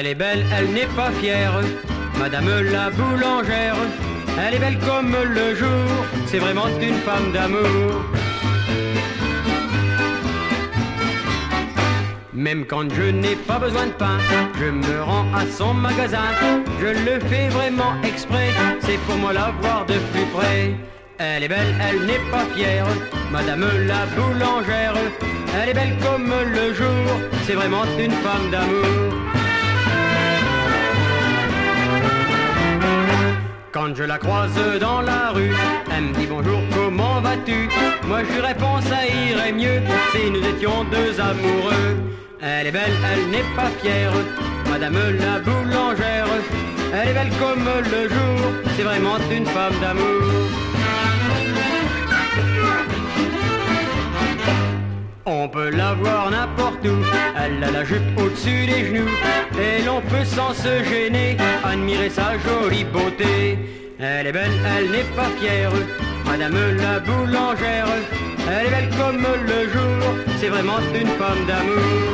est belle, elle n'est pas fière, Madame la boulangère. Elle est belle comme le jour, c'est vraiment une femme d'amour. Même quand je n'ai pas besoin de pain, je me rends à son magasin. Je le fais vraiment exprès, c'est pour moi la voir de plus près. Elle est belle, elle n'est pas fière, Madame la boulangère. Elle est belle comme le jour, c'est vraiment une femme d'amour. Quand je la croise dans la rue, elle me dit bonjour, comment vas-tu? Moi je lui réponds ça irait mieux si nous étions deux amoureux. Elle est belle, elle n'est pas fière, Madame la boulangère. Elle est belle comme le jour, c'est vraiment une femme d'amour. On peut la voir n'importe où, elle a la jupe au-dessus des genoux, et l'on peut sans se gêner admirer sa jolie beauté. Elle est belle, elle n'est pas fière, Madame la boulangère. Elle est belle comme le jour, c'est vraiment une femme d'amour.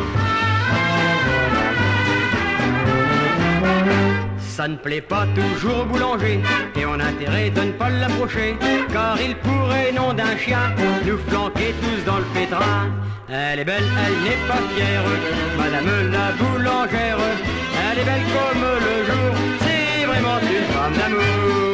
Ça ne plaît pas toujours au boulanger, et on a intérêt de ne pas l'approcher, car il pourrait, nom d'un chien, nous flanquer tous dans le pétrin. Elle est belle, elle n'est pas fière, Madame la boulangère. Elle est belle comme le jour, c'est vraiment une femme d'amour.